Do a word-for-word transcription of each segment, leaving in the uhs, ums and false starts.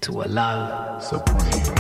to allow supreme.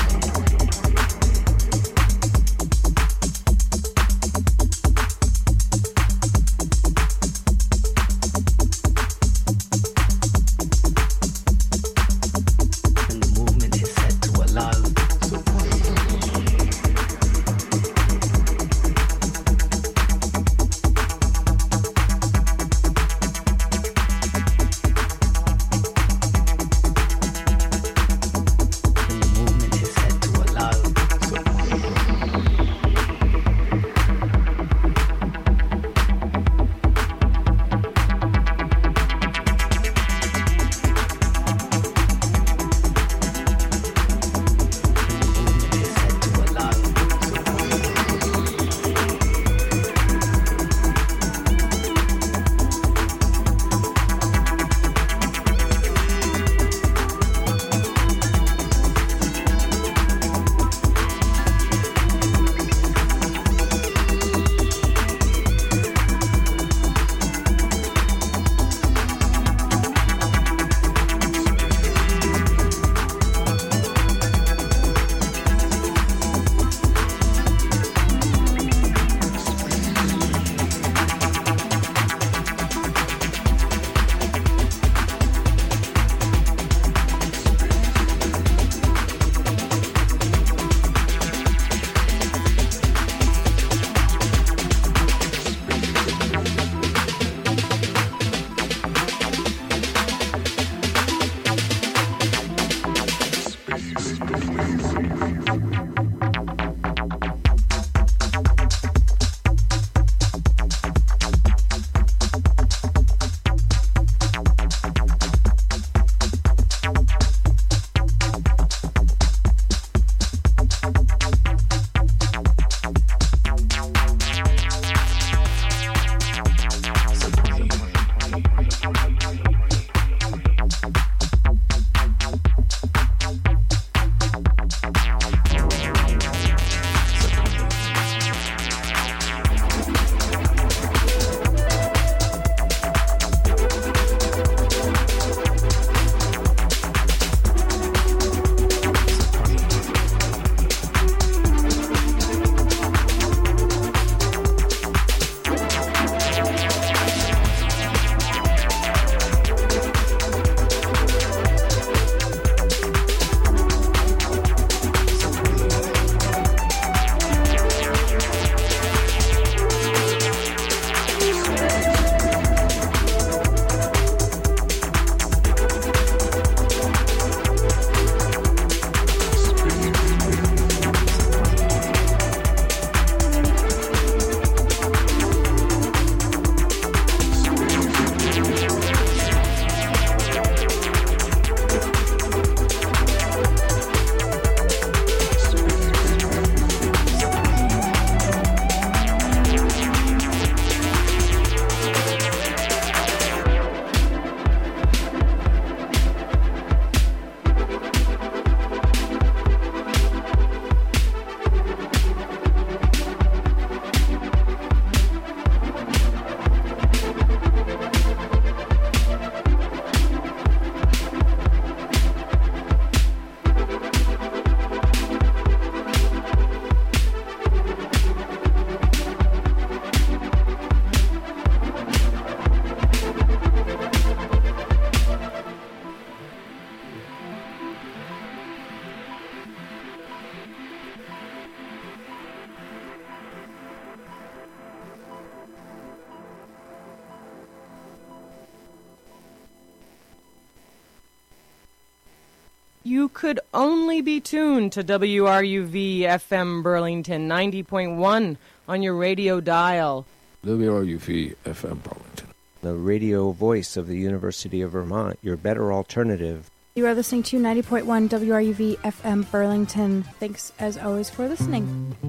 You could only be tuned to W R U V F M Burlington ninety point one on your radio dial. W R U V F M Burlington, the radio voice of the University of Vermont, your better alternative. You are listening to ninety point one W R U V F M Burlington. Thanks, as always, for listening.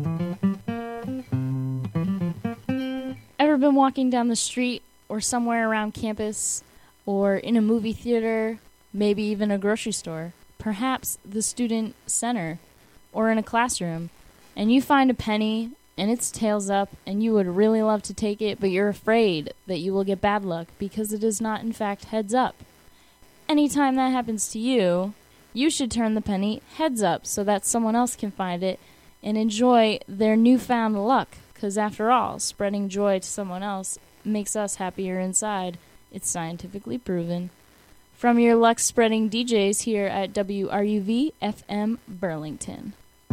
Ever been walking down the street or somewhere around campus or in a movie theater, maybe even a grocery store, perhaps the student center, or in a classroom, and you find a penny and it's tails up and you would really love to take it, but you're afraid that you will get bad luck because it is not in fact heads up? Anytime that happens to you, you should turn the penny heads up so that someone else can find it and enjoy their newfound luck. Because after all, spreading joy to someone else makes us happier inside. It's scientifically proven. From your luck-spreading D Js here at W R U V F M Burlington.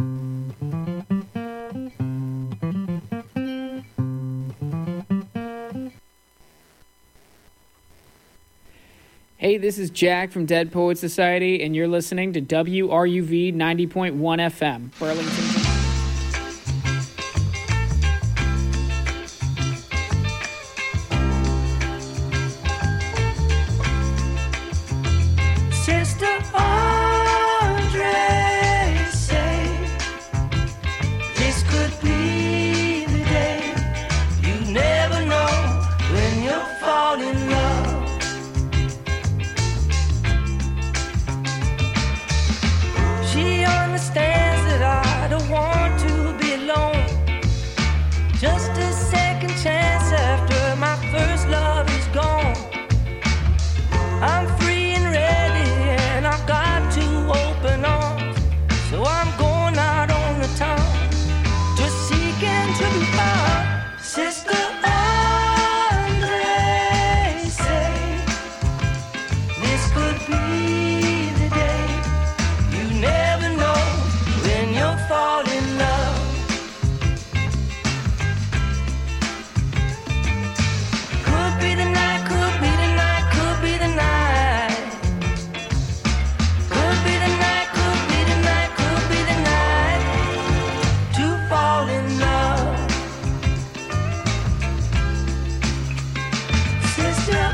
Hey, this is Jack from Dead Poets Society, and you're listening to W R U V ninety point one F M, Burlington. Sister Andre say this could be the day. You never know when you'll fall in love. She understands that I don't want to be alone. Just a second chance after my first love is gone. I'm free and ready and I've got to open arms. So I'm going out on the town, just seeking to be found. Sister Andre say this could be the day. You never know when you'll fall in love. Could be the night, could be the night, could be the night. Could be the night, could be the night, could be the night to fall in love. Sister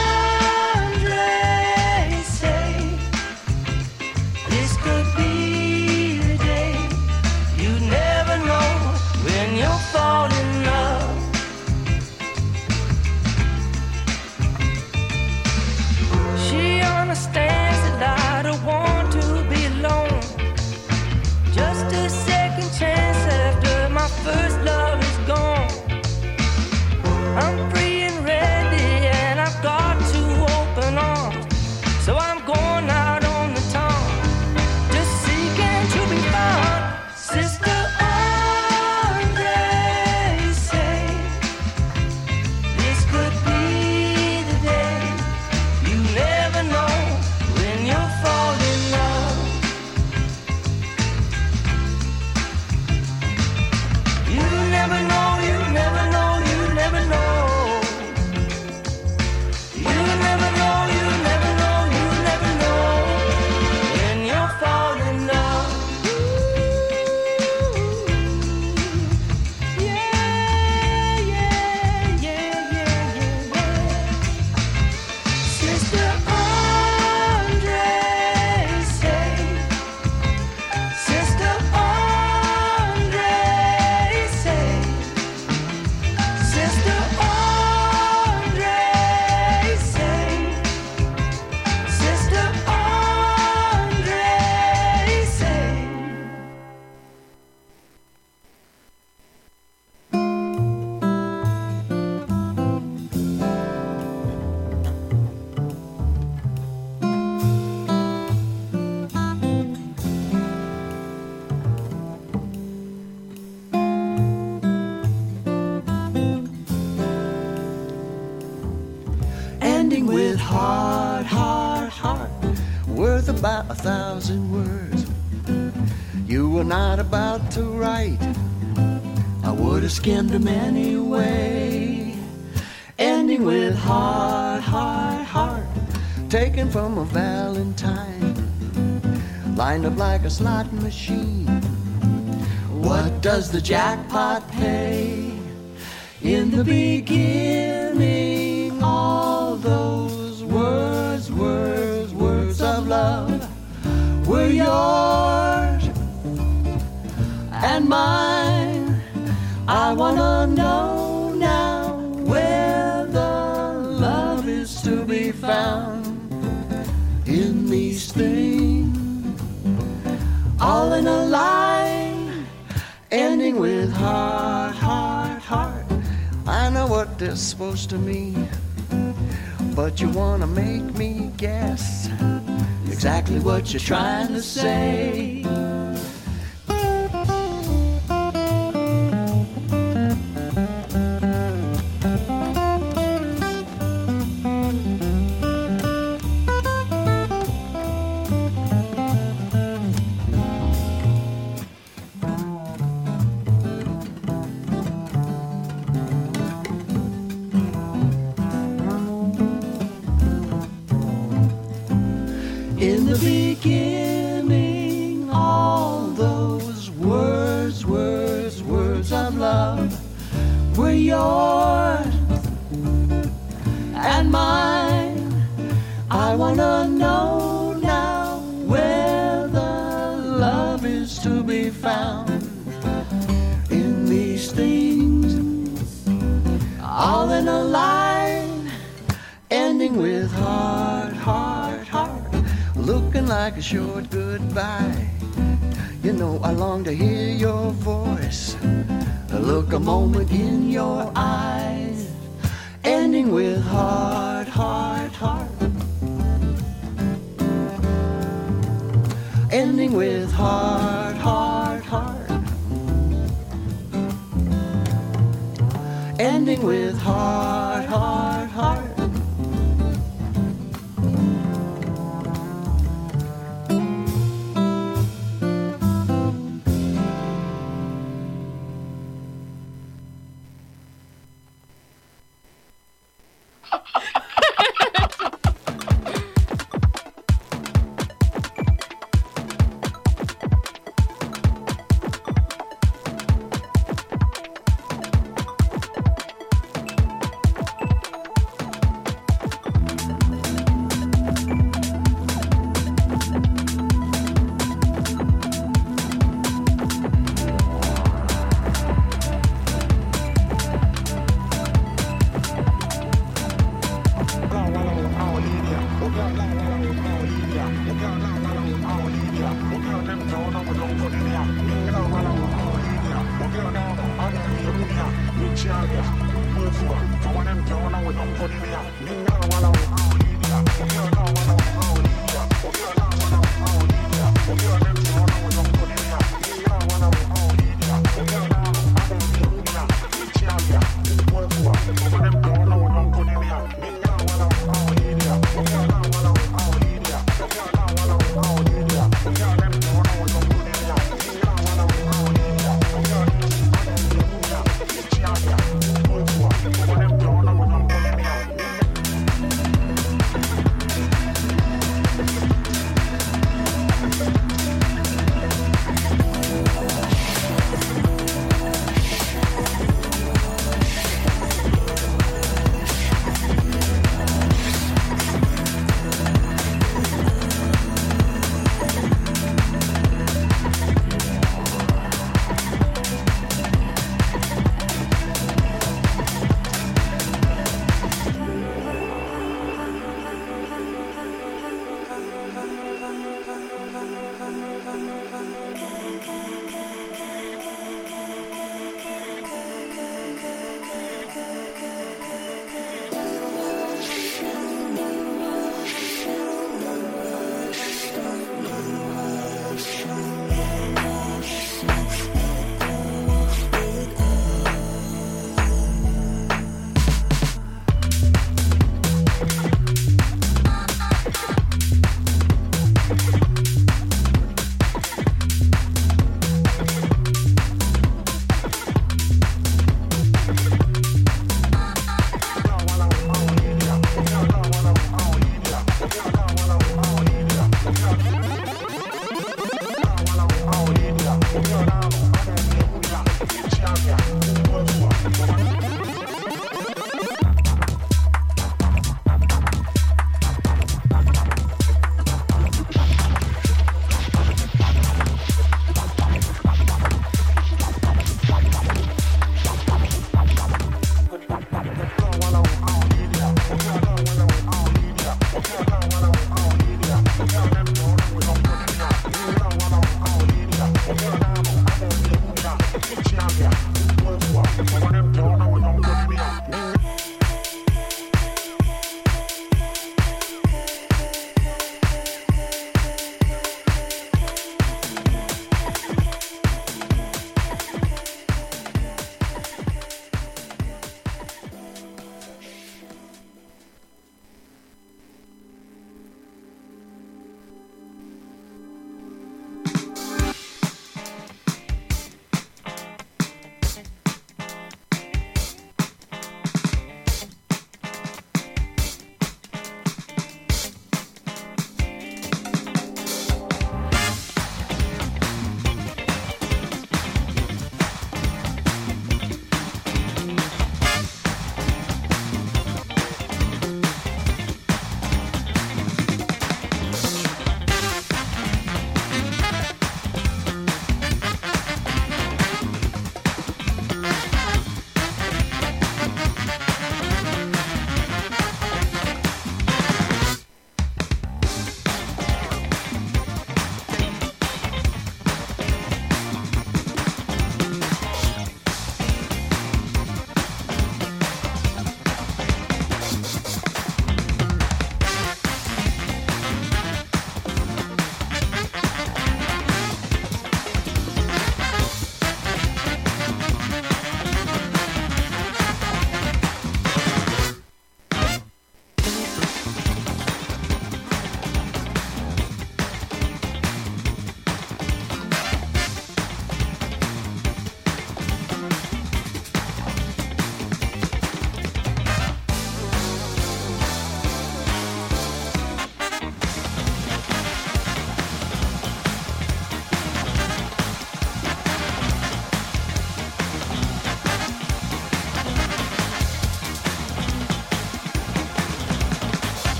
Andre say this could be the day. You never know when you'll fall in love. She understands that I don't want to be alone. Just a second chance after my first love is gone. I'm free and ready and I've got to open arms. So I'm going out on the town, just seeking to be found. Sister Andre say this could be the day. You never know when you'll fall in love. You never know, you never know, you never know. You never know, you never know, you never know when you'll fall in love. Ooh, yeah, yeah, yeah, yeah, yeah, yeah. Sister Andre say, Sister Andre say, Sister Andre say, Sister Andre say. Ending with heart, heart, heart, worth about a thousand words. You were not about to write, I would have skimmed them anyway. Ending with heart, heart, heart, taken from a valentine, lined up like a slot machine. What does the jackpot pay? In the beginning, all those words, words, words of love were yours and mine. I wanna know now where the love is to be found in these things, all in a line, ending with heart, heart, heart. I know what they're supposed to mean, but you wanna make me guess. You exactly what you're trying to say. In the beginning, all those words, words, words of love were yours and mine. I wanna know now where the love is to be found. In these things, all in a line, ending with heart, heart, heart. Looking like a short goodbye. You know I long to hear your voice, look a moment in your eyes, ending with heart, heart, heart. Ending with heart, heart, heart. Ending with heart, heart, heart.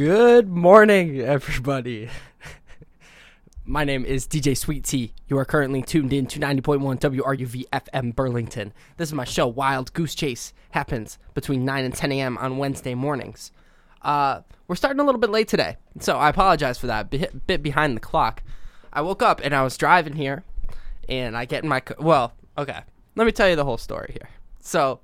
Good morning, everybody. My name is D J Sweet Tea. You are currently tuned in to ninety point one W R U V F M Burlington. This is my show, Wild Goose Chase. Happens between nine and ten a.m. on Wednesday mornings. Uh, we're starting a little bit late today, so I apologize for that. Bit, bit behind the clock. I woke up and I was driving here, and I get in my... Co- well, okay. Let me tell you the whole story here. So,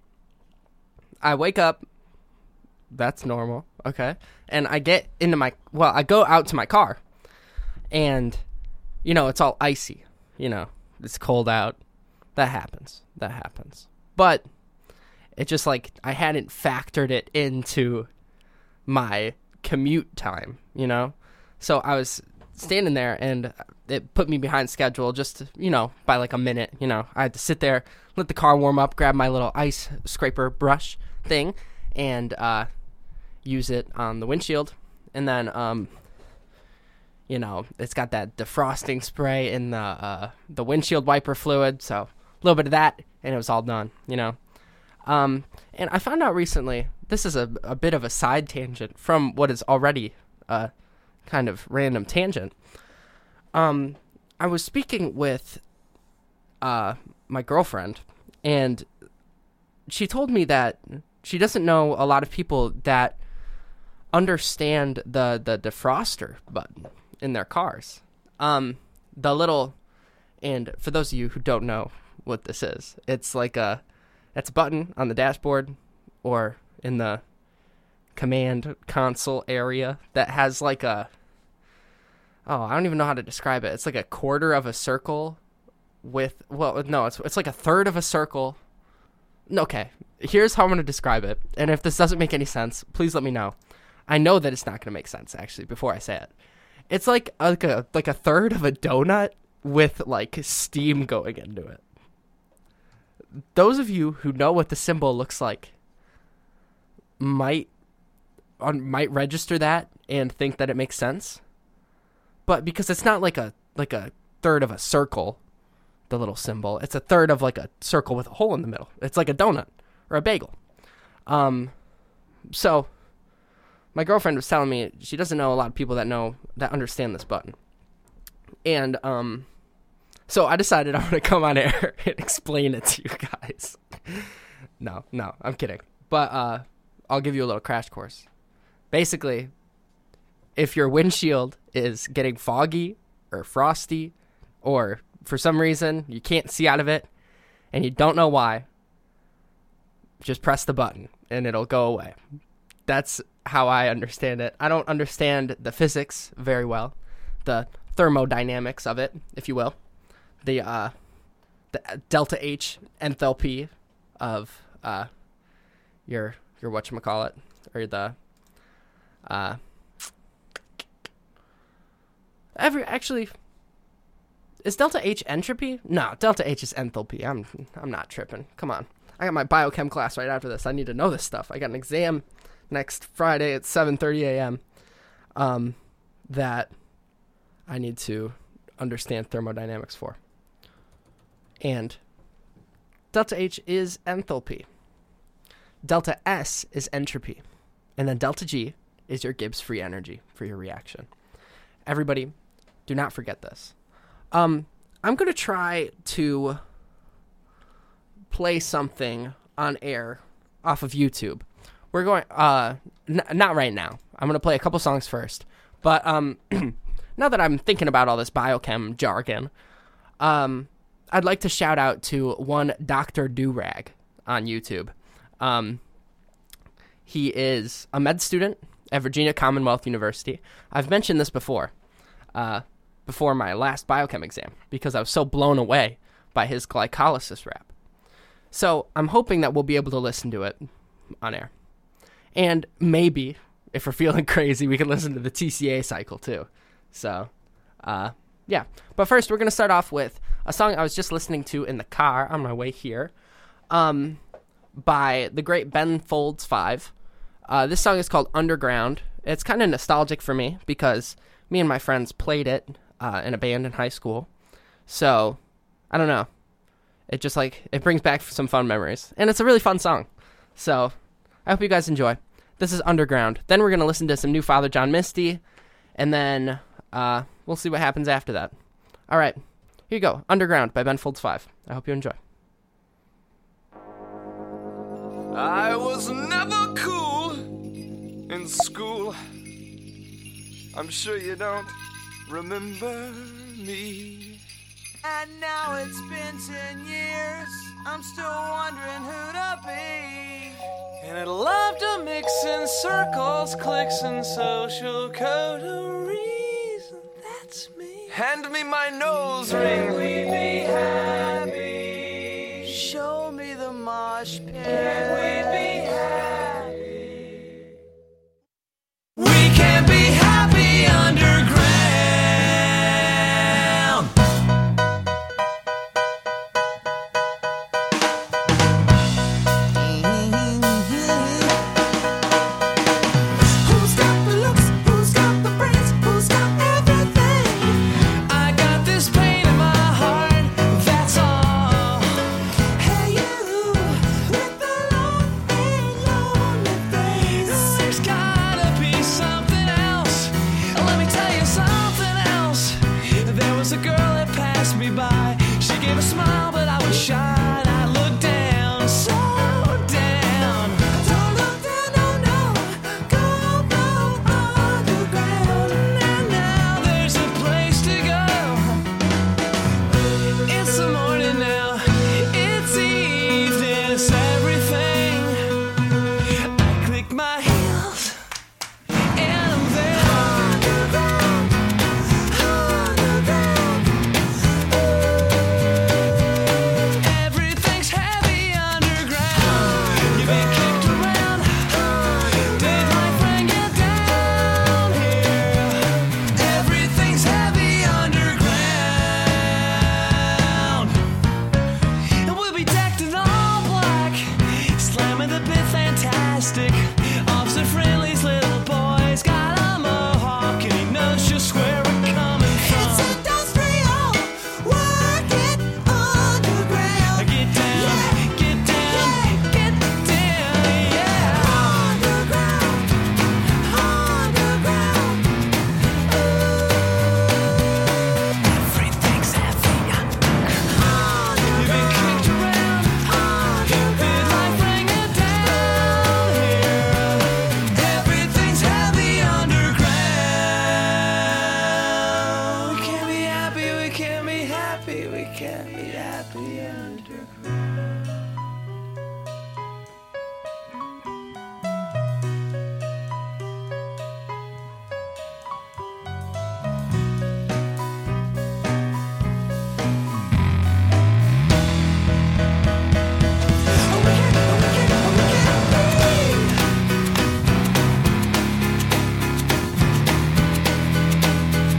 I wake up. That's normal, okay? And I get into my... Well, I go out to my car. And, you know, it's all icy. You know, it's cold out. That happens. That happens. But it just like I hadn't factored it into my commute time, you know? So I was standing there and it put me behind schedule just, you know, by like a minute, you know. I had to sit there, let the car warm up, grab my little ice scraper brush thing and uh, use it on the windshield. And then... um. You know, it's got that defrosting spray in the uh, the windshield wiper fluid, so a little bit of that, and it was all done, you know. Um, and I found out recently, this is a, a bit of a side tangent from what is already a kind of random tangent. Um, I was speaking with uh, my girlfriend, and she told me that she doesn't know a lot of people that understand the, the defroster button in their cars. Um, the little, and for those of you who don't know what this is, it's like a, it's a button on the dashboard or in the command console area that has like a, oh, I don't even know how to describe it. It's like a quarter of a circle with, well, no, it's it's like a third of a circle. Okay, here's how I'm going to describe it. And if this doesn't make any sense, please let me know. I know that it's not going to make sense, actually, before I say it. It's like a, like a like a third of a donut with like steam going into it. Those of you who know what the symbol looks like might on, might register that and think that it makes sense. But because it's not like a like a third of a circle, the little symbol, it's a third of like a circle with a hole in the middle. It's like a donut or a bagel. Um, so. My girlfriend was telling me she doesn't know a lot of people that know, that understand this button. And, um, so I decided I'm going to come on air and explain it to you guys. no, no, I'm kidding. But, uh, I'll give you a little crash course. Basically, if your windshield is getting foggy or frosty, or for some reason you can't see out of it, and you don't know why, just press the button and it'll go away. That's how I understand it. I don't understand the physics very well, the thermodynamics of it, if you will, the uh, the delta H enthalpy of uh, your your whatchamacallit, or the uh, every actually is delta H entropy? No, delta H is enthalpy. I'm I'm not tripping. Come on, I got my biochem class right after this. I need to know this stuff. I got an exam next Friday at seven thirty a.m. Um, that I need to understand thermodynamics for. And delta H is enthalpy. Delta S is entropy. And then delta G is your Gibbs free energy for your reaction. Everybody, do not forget this. Um, I'm going to try to play something on air off of YouTube. We're going, uh, n- not right now. I'm going to play a couple songs first. But um, now that I'm thinking about all this biochem jargon, um, I'd like to shout out to one Doctor Durag on YouTube. Um, he is a med student at Virginia Commonwealth University. I've mentioned this before, uh, before my last biochem exam, because I was so blown away by his glycolysis rap. So I'm hoping that we'll be able to listen to it on air. And maybe, if we're feeling crazy, we can listen to the T C A cycle, too. So, uh, yeah. But first, we're going to start off with a song I was just listening to in the car on my way here, um, by the great Ben Folds Five. Uh, this song is called Underground. It's kind of nostalgic for me because me and my friends played it uh, in a band in high school. So, I don't know. It just, like, it brings back some fun memories. And it's a really fun song. So, I hope you guys enjoy. This is Underground. Then we're going to listen to some new Father John Misty, and then uh, we'll see what happens after that. All right, here you go. Underground by Ben Folds five. I hope you enjoy. I was never cool in school. I'm sure you don't remember me. And now it's been ten years, I'm still wondering who to be. And I'd love to mix in circles, clicks, and social coteries. That's me. Hand me my nose ring. Can we be happy? Show me the mosh pit. Can we be happy? We can be happy underground. Who's got the looks? Who's got the brains? Who's got everything? I got this pain in my heart, that's all. Hey, you with the long and lonely face. There's gotta be something else. Let me tell you something else. There was a girl that passed me by. She gave a smile, but I was shy. And I looked down, so down. Don't look down, no, no. Go, go underground. And now there's a place to go. It's the morning now. It's evening. It's everything. I click my heels, and I'm there. Underground, underground. Everything's heavy underground. You've been kicked around. Did life bring you down here? Everything's heavy underground. And we'll be decked in all black, slamming the bit fantastic. Officer Friendly's little boy's got a mohawk, and he knows just where we're coming It's from. industrial. Work it underground. Get down, get down, get down, yeah. Underground, underground. Everything's heavy underground. You've been kicked around. Did life bring you down here? Everything's heavy underground. We can't be happy, we can't be happy, we can't be happy underground.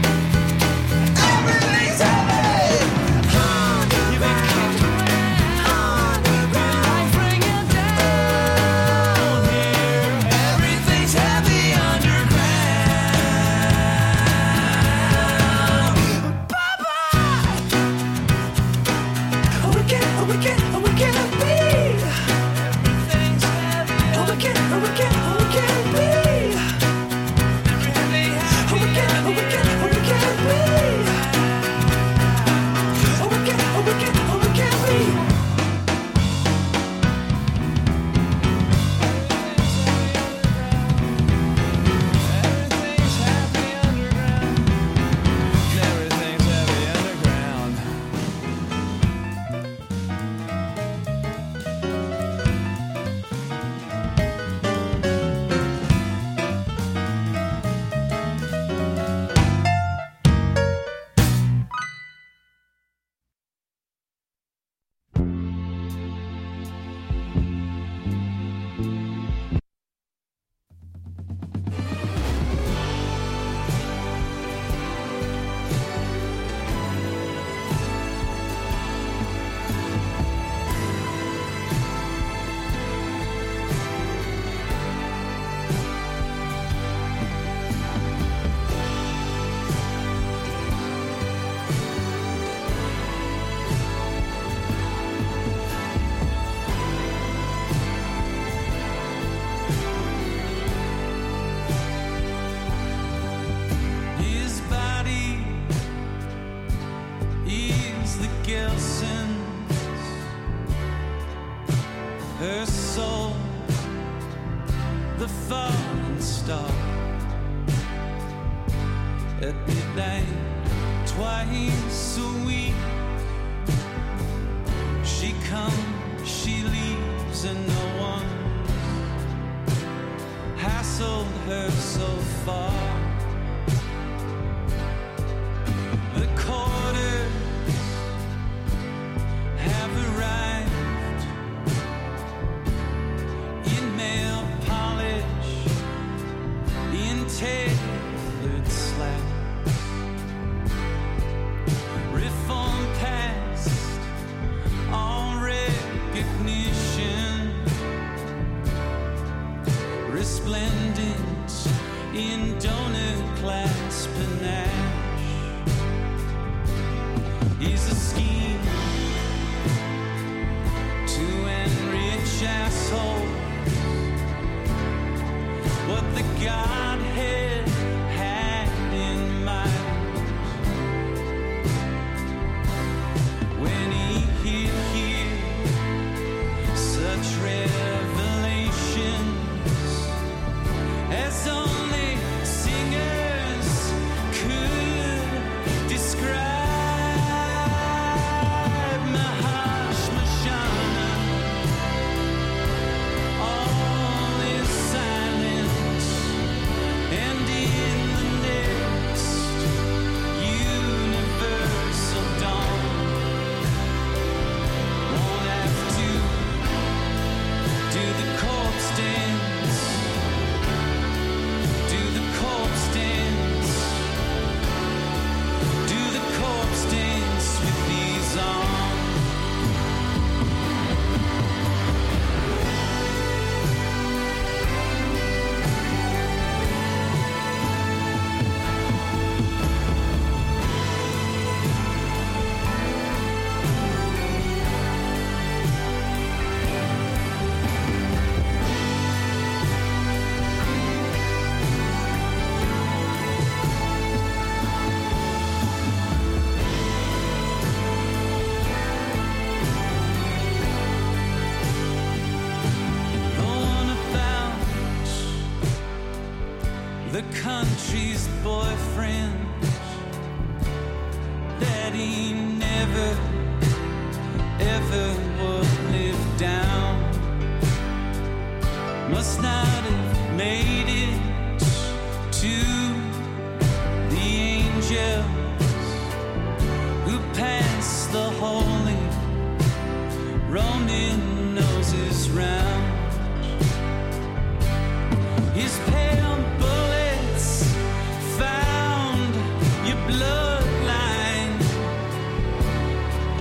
Everything's heavy. You've been kicked around. at midnight, twice a week. She comes, she leaves, and no one hassled her so far. The quarters have arrived in nail polish, in tailored slacks. Reform past all recognition, resplendent in donut clasp panache. Is a scheme to enrich assholes. What the Godhead had in mind when he hid here such revelations as only singers could describe. The country's boyfriend that he never, ever would live down must not have made it to the angels who pass the holy Roman noses round. His pale bullets found your bloodline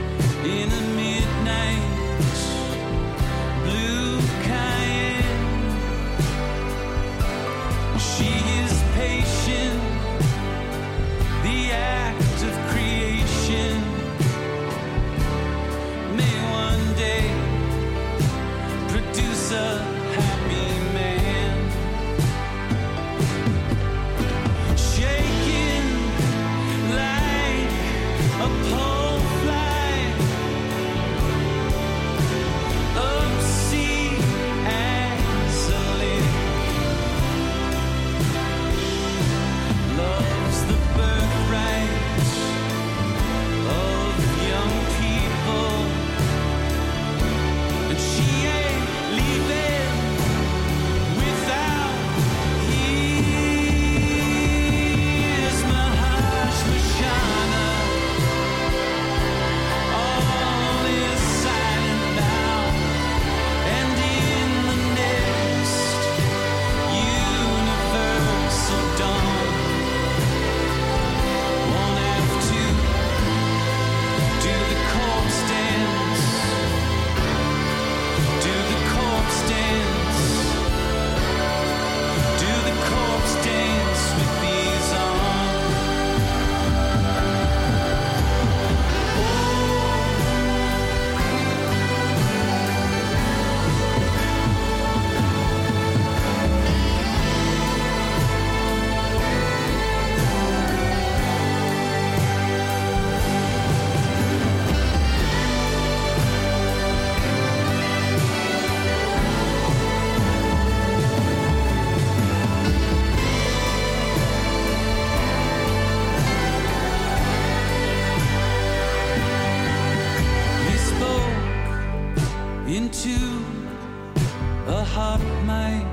into a hot mic.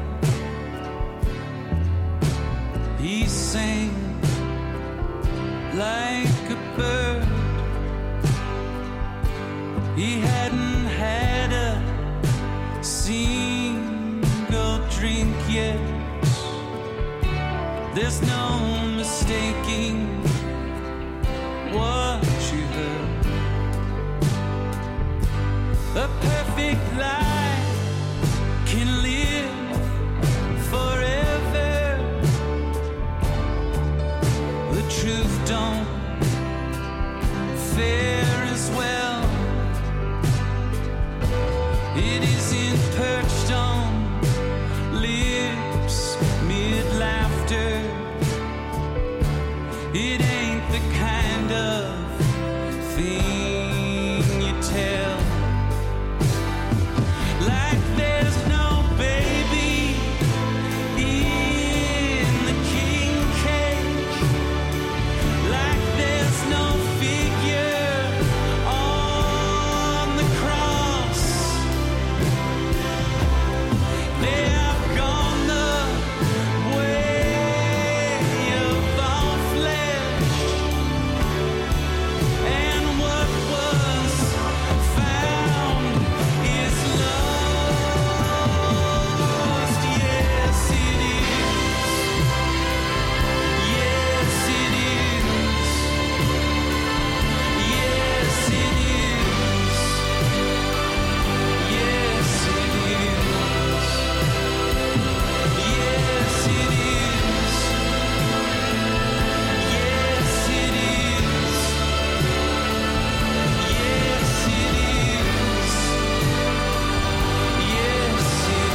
He sang like a bird. He hadn't had a single drink yet. There's no mistaking what you heard. A perfect lie can live forever. The truth don't fare as well. It isn't perched on lips mid-laughter. It ain't the kind of thing you tell. Like there's no baby in the king cage. Like there's no figure on the cross. They have gone the way of all flesh, and what was found is lost. Yes, it is. Yes, it is. Yes, it is. Yes, it is. Yes, it is. Yes, it is. Yes, it is. Yes, it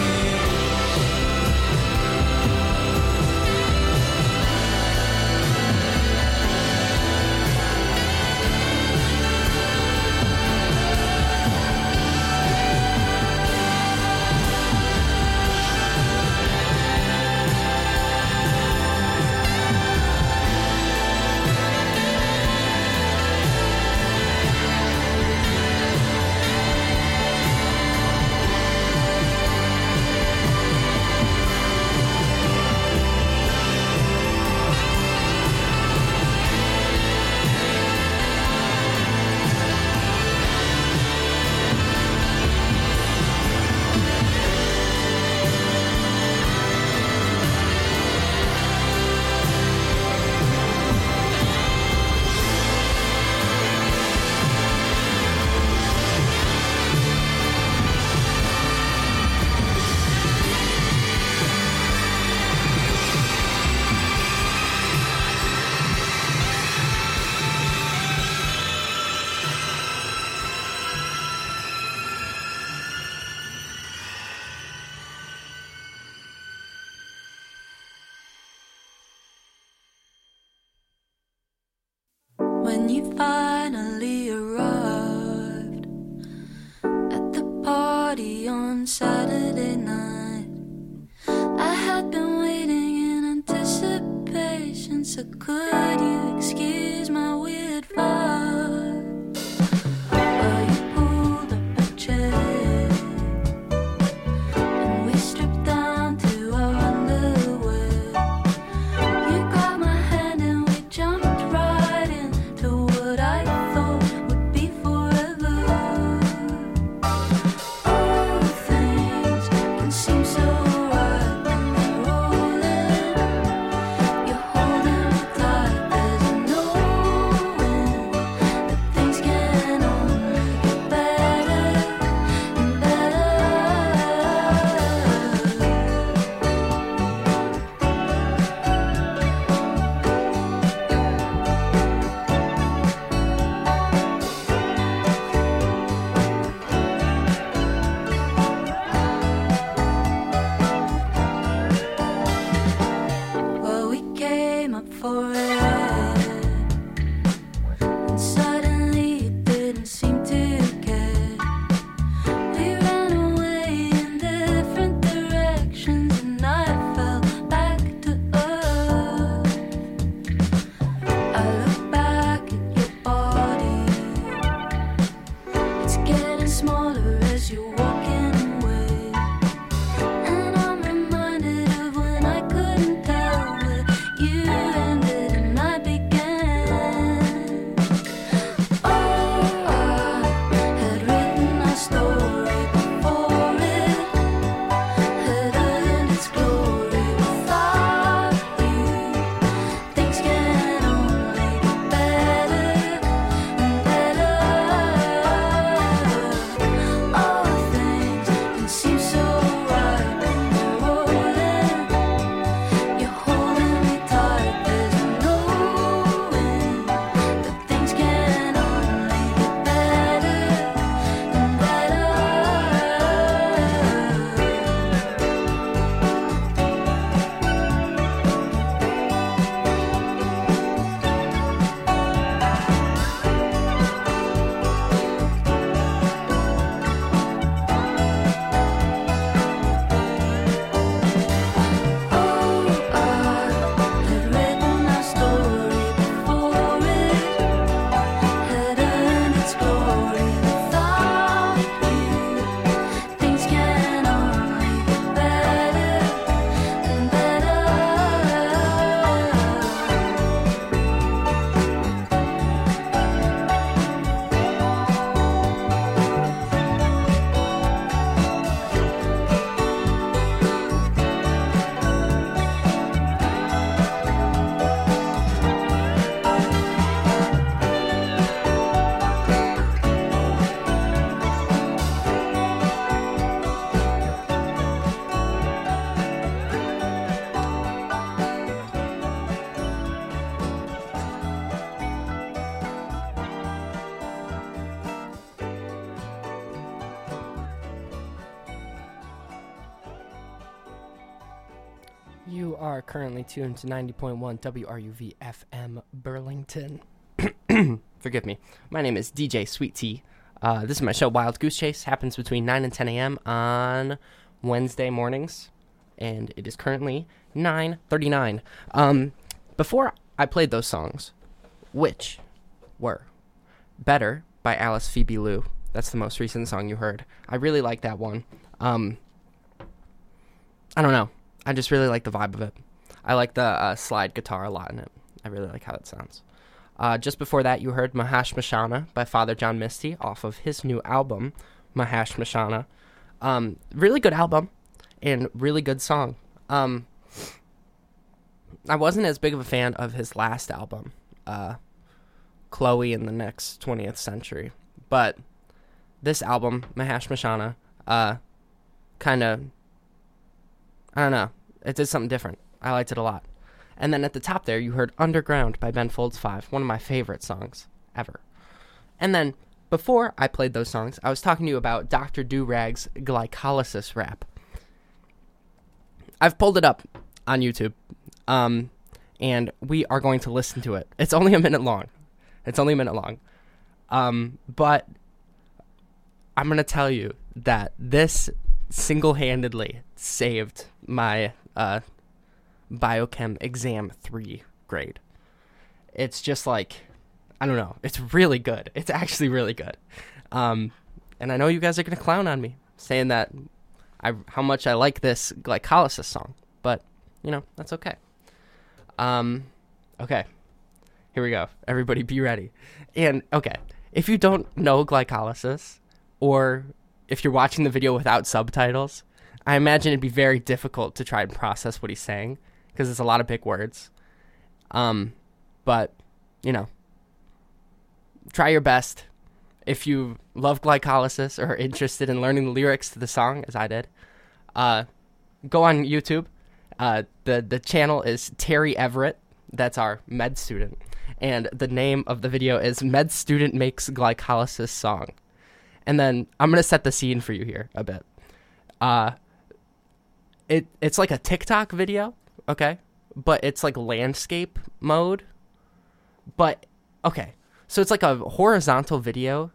When you finally arrived at the party on Saturday night, I had been waiting in anticipation, so could you excuse my weird vibe? Well, you pulled up a chair and we stripped down to our underwear. You grabbed my hand and we jumped right into what I thought would be forever. All things can seem so right when they're rolling. You're holding me tight, there's no You are currently tuned to ninety point one W R U V F M Burlington. Forgive me. My name is D J Sweet Tea. Uh, this is my show, Wild Goose Chase. Happens between nine and ten a.m. on Wednesday mornings. And it is currently nine thirty-nine. Um, before I played those songs, which were Better by Alice Phoebe Lou. That's the most recent song you heard. I really like that one. Um, I don't know. I just really like the vibe of it. I like the uh, slide guitar a lot in it. I really like how it sounds. Uh, just before that, you heard Mahash Mashana by Father John Misty off of his new album, Mahash Mashana. Um, really good album and really good song. Um, I wasn't as big of a fan of his last album, uh, Chloe in the Next twentieth Century. But this album, Mahash Mashana, uh, kind of, I don't know, it did something different. I liked it a lot. And then at the top there, you heard Underground by Ben Folds five, one of my favorite songs ever. And then, before I played those songs, I was talking to you about Doctor Do-Rag's glycolysis rap. I've pulled it up on YouTube, um, and we are going to listen to it. It's only a minute long. It's only a minute long. Um, but I'm going to tell you that this single-handedly saved my uh, biochem exam three grade. It's just like, I don't know. It's really good. It's actually really good. Um, and I know you guys are going to clown on me, saying that I how much I like this glycolysis song. But, you know, that's okay. Um, okay. Here we go. Everybody be ready. And, okay, if you don't know glycolysis, or if you're watching the video without subtitles, I imagine it'd be very difficult to try and process what he's saying, because it's a lot of big words. Um, but, you know, try your best. If you love glycolysis or are interested in learning the lyrics to the song, as I did, uh, go on YouTube. Uh, the, the channel is Terry Everett. That's our med student. And the name of the video is Med Student Makes Glycolysis Song. And then I'm going to set the scene for you here a bit. Uh, it It's like a TikTok video, okay? But it's like landscape mode. But, okay. So it's like a horizontal video.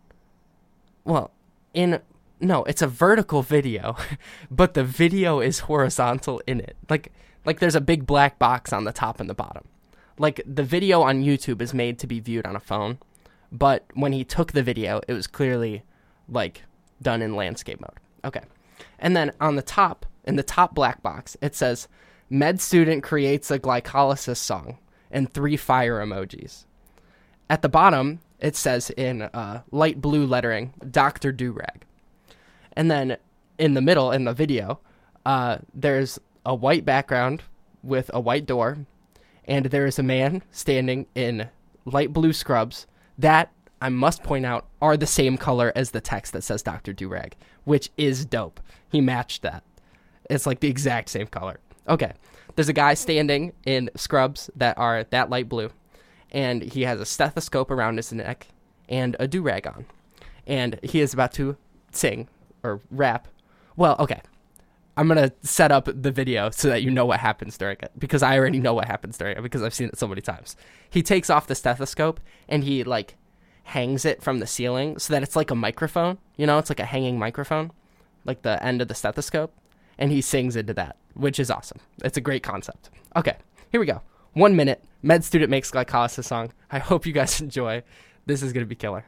Well, in... No, it's a vertical video. But the video is horizontal in it. Like, like there's a big black box on the top and the bottom. Like, the video on YouTube is made to be viewed on a phone. But when he took the video, it was clearly, like, done in landscape mode. Okay. And then on the top, in the top black box, it says, Med Student creates a glycolysis song, and three fire emojis. At the bottom, it says in uh, light blue lettering, Doctor Do-Rag. And then in the middle, in the video, uh, there's a white background with a white door, and there is a man standing in light blue scrubs that, I must point out, are the same color as the text that says Doctor Do-Rag, which is dope. He matched that. It's like the exact same color. Okay, there's a guy standing in scrubs that are that light blue, and he has a stethoscope around his neck and a do-rag on, and he is about to sing or rap. Well, okay, I'm going to set up the video so that you know what happens during it, because I already know what happens during it because I've seen it so many times. He takes off the stethoscope and he, like, hangs it from the ceiling so that it's like a microphone. You know, it's like a hanging microphone, like the end of the stethoscope, and he sings into that, which is awesome. It's a great concept. Okay, here we go. One minute, Med Student Makes Glycolysis Song. I hope you guys enjoy. This is going to be killer.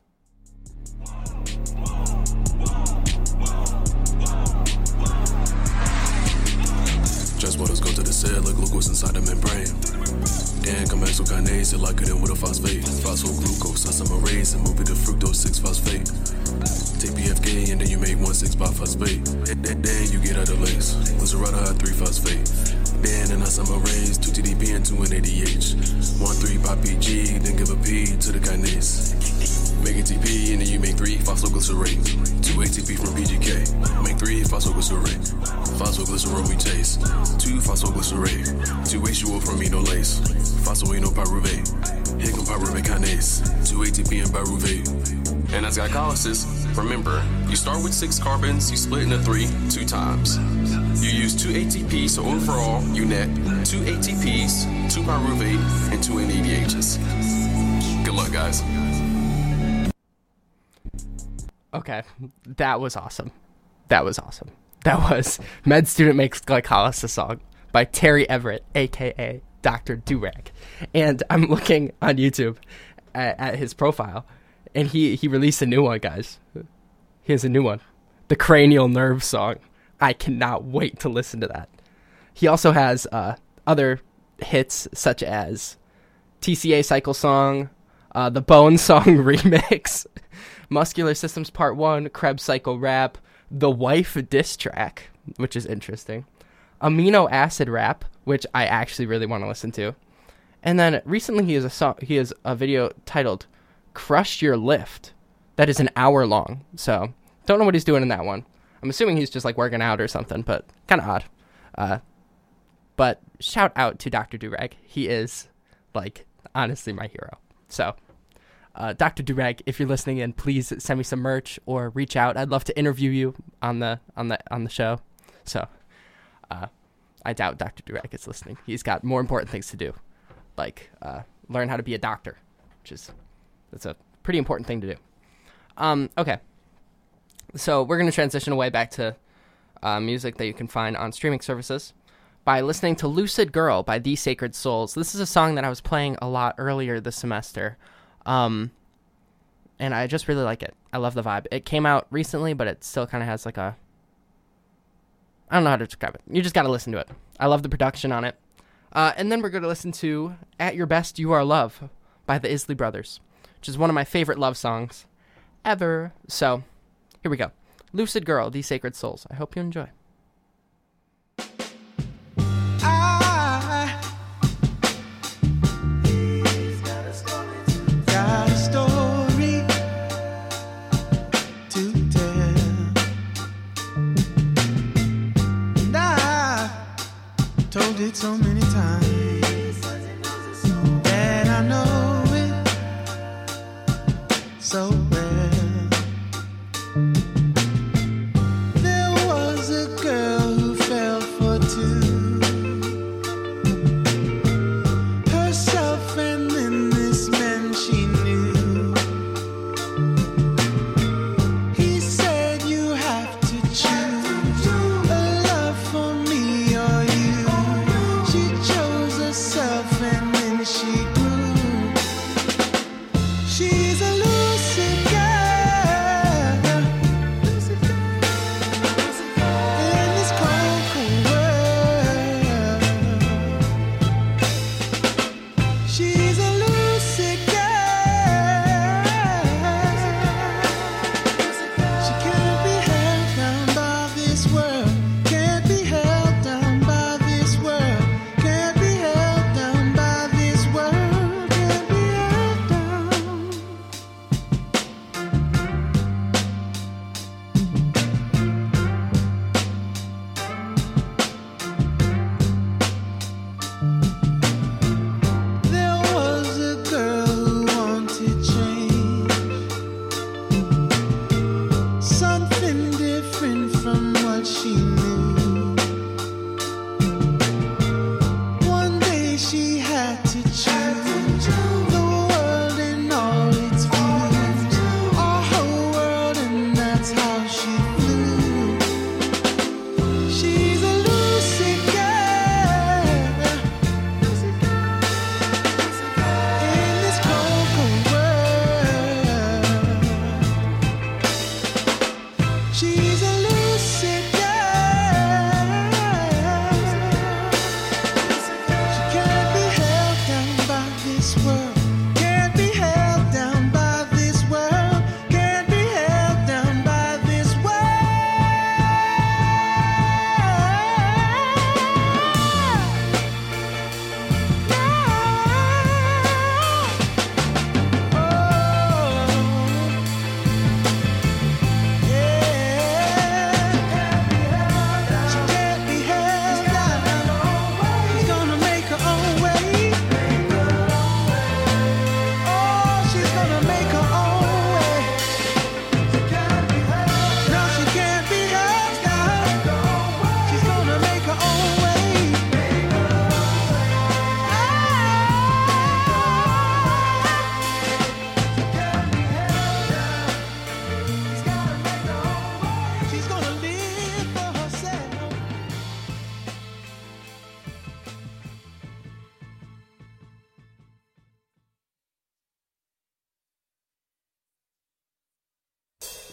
Just waters go to the cell like glucose inside the membrane. Dan comex with kinase, it like it in with a phosphate. Phosphoglucose, isomerase, and move it to fructose six phosphate. Take P F K and then you make one six biphosphate. Then you get other links. Glyceraldehyde three phosphate. Then an isomerase, two T D P and two N A D H. one three by P G, then give a P to the kinase. Make a T P and then you make three phosphoglycerate. two A T P from P G K. Make three phosphoglycerate. Phosphoglycerol we taste. two phosphoglycerate. two H two O from aminolase. Phosphoenolpyruvate. Here come pyruvate kinase, two A T P and pyruvate. And as glycolysis, remember, you start with six carbons, you split into three, two times. You use two A T Ps, so overall, you net two A T Ps, two pyruvate, and two N A D Hs. Good luck, guys. Okay, that was awesome. That was awesome. That was Med Student Makes Glycolysis song by Terry Everett, a k a. Doctor Durag. And I'm looking on YouTube at, at his profile, and he, he released a new one, guys. He has a new one. The Cranial Nerve song. I cannot wait to listen to that. He also has uh, other hits, such as T C A Cycle Song, uh, the Bone Song Remix, Muscular Systems Part one, Krebs Cycle Rap, The Wife Diss Track, which is interesting, Amino Acid Rap, which I actually really want to listen to. And then recently he has a song, he has a video titled Crush Your Lift that is an hour long. So don't know what he's doing in that one. I'm assuming he's just like working out or something, but kind of odd. Uh, but shout out to Doctor Durag. He is like honestly my hero. So uh, Doctor Durag, if you're listening in, please send me some merch or reach out. I'd love to interview you on the on the on the show. So uh, I doubt Doctor Durag is listening. He's got more important things to do, like uh, learn how to be a doctor, which is that's a pretty important thing to do. Um, okay, so we're going to transition away back to uh, music that you can find on streaming services by listening to Lucid Girl by The Sacred Souls. This is a song that I was playing a lot earlier this semester, um, and I just really like it. I love the vibe. It came out recently, but it still kind of has like a... I don't know how to describe it. You just got to listen to it. I love the production on it. Uh, and then we're going to listen to At Your Best You Are Love by the Isley Brothers, which is one of my favorite love songs ever. So here we go. Lucid Girl, The Sacred Souls. I hope you enjoy. I got a story to tell. Told it so many times that I know it so well. There was a girl who fell for two, herself and then this man she knew. He said you have to choose a love for me or you. She chose herself and then she grew. She's a lucid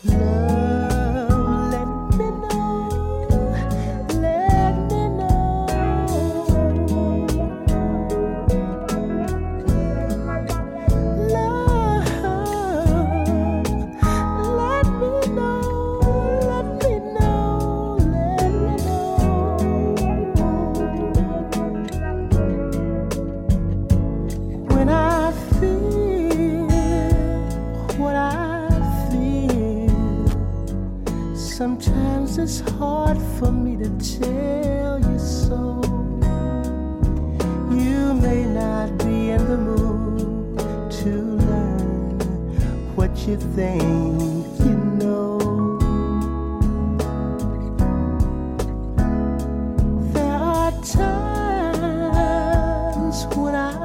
Love, let me know, let me know. Love, let me know, let me know, let me know. When I feel what I feel, sometimes it's hard for me to tell you so. You may not be in the mood to learn what you think you know. There are times when I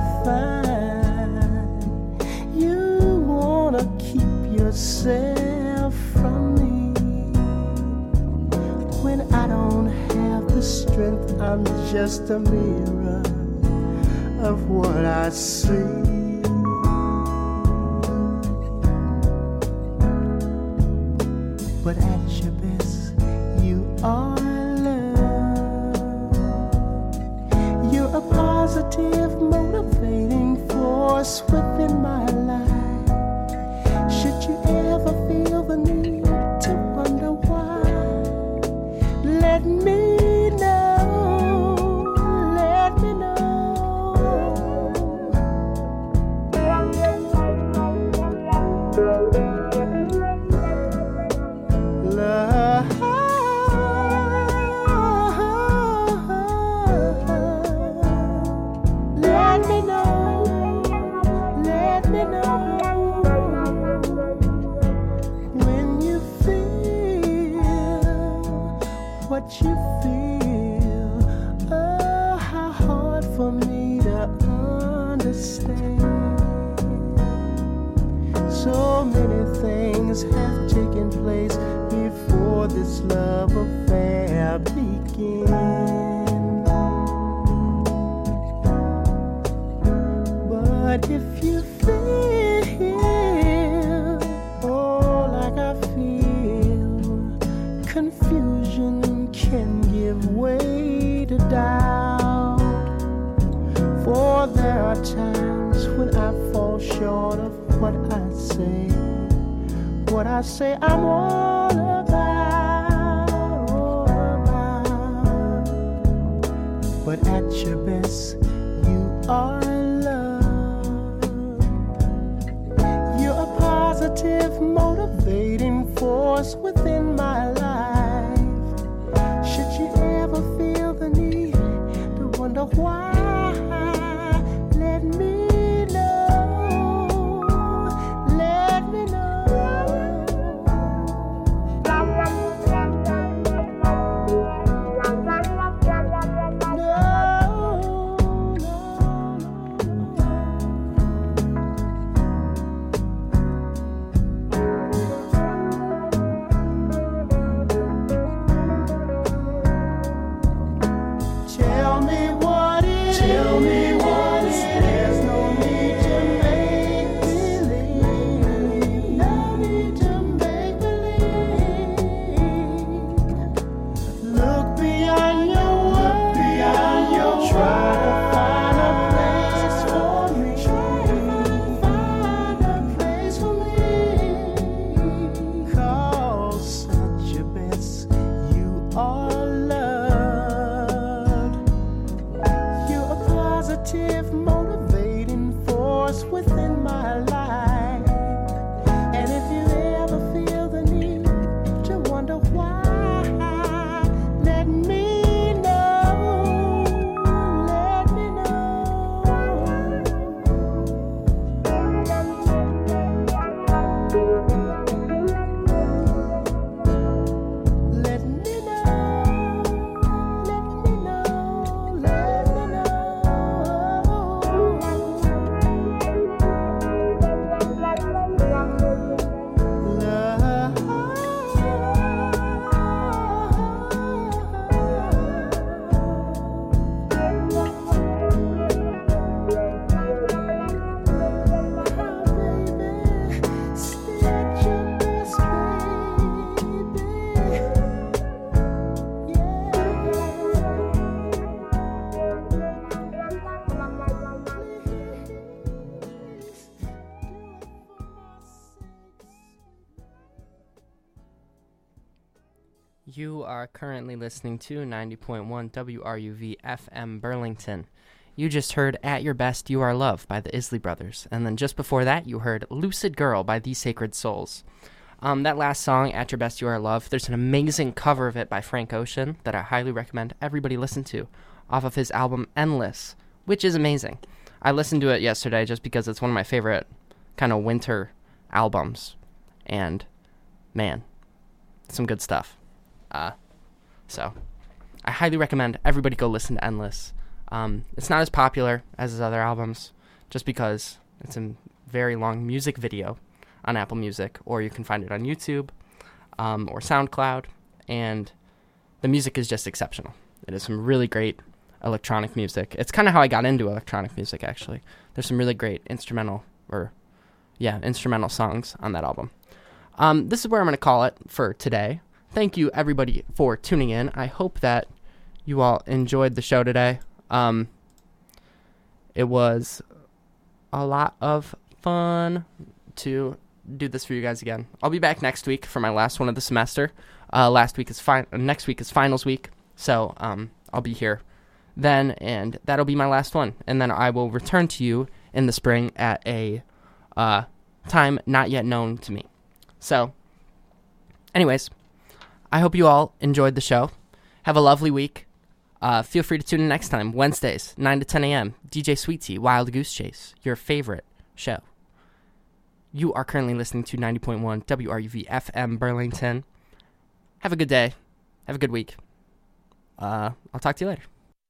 find you wanna keep yourself from me. When I don't have the strength, I'm just a mirror of what I see. But at your best, you are love. You're a positive, motivating force within my life. Should you ever feel the need to wonder why, let me know, let me know. Love, let me know, let me know. When you feel what you feel, oh, how hard for me to understand. So many things have taken place before this love affair began. But if you feel, oh, like I feel, confusion can give way to doubt. For there are times when I fall short of what I say, what I say I'm all about, all about. But at your best, you are love. You're a positive, motivating force within my life. Should you ever feel the need to wonder why, let me know, let me know. Tell me what is You are currently listening to ninety point one W R U V F M Burlington. You just heard At Your Best, You Are Love by the Isley Brothers. And then just before that, you heard Lucid Girl by The Sacred Souls. Um, that last song, At Your Best, You Are Love, there's an amazing cover of it by Frank Ocean that I highly recommend everybody listen to off of his album Endless, which is amazing. I listened to it yesterday just because it's one of my favorite kind of winter albums. And, man, some good stuff. Uh, so, I highly recommend everybody go listen to Endless. Um, it's not as popular as his other albums, just because it's a very long music video on Apple Music, or you can find it on YouTube um, or SoundCloud, and the music is just exceptional. It is some really great electronic music. It's kind of how I got into electronic music, actually. There's some really great instrumental, or, yeah, instrumental songs on that album. Um, this is where I'm going to call it for today. Thank you, everybody, for tuning in. I hope that you all enjoyed the show today. Um, it was a lot of fun to do this for you guys again. I'll be back next week for my last one of the semester. Uh, last week is fi- next week is finals week, so um, I'll be here then, and that'll be my last one. And then I will return to you in the spring at a uh, time not yet known to me. So, anyways, I hope you all enjoyed the show. Have a lovely week. Uh, feel free to tune in next time, Wednesdays, nine to ten a.m., D J Sweet Tea, Wild Goose Chase, your favorite show. You are currently listening to ninety point one W R U V F M Burlington. Have a good day. Have a good week. Uh, I'll talk to you later.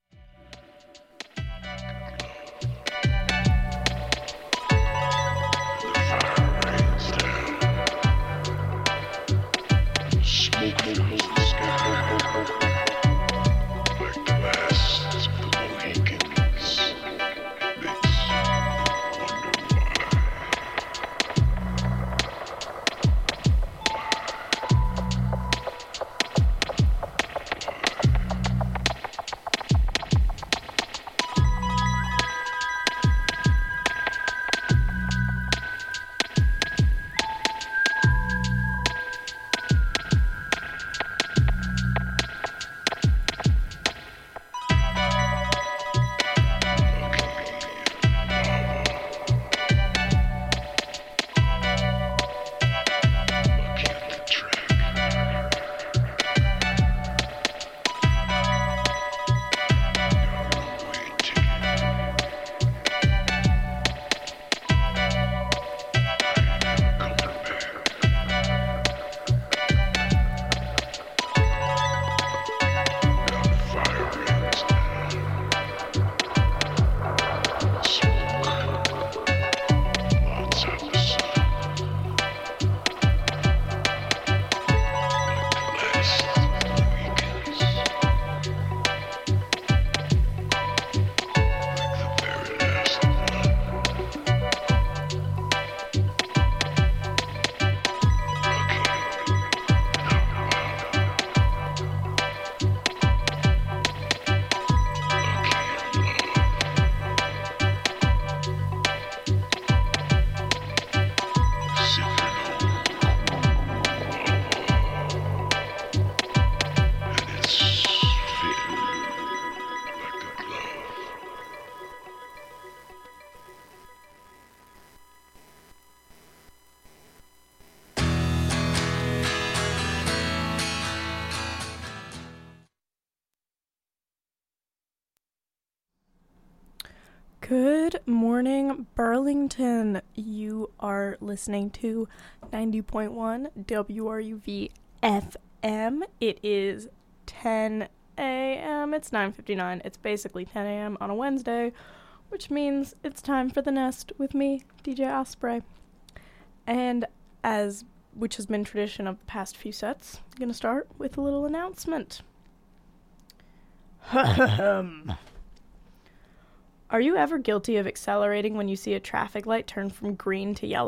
Good morning, Burlington. You are listening to ninety point one W R U V F M. It is ten a.m. It's nine fifty-nine. It's basically ten a.m. on a Wednesday, which means it's time for The Nest with me, D J Osprey. And as which has been tradition of the past few sets, I'm going to start with a little announcement. Are you ever guilty of accelerating when you see a traffic light turn from green to yellow?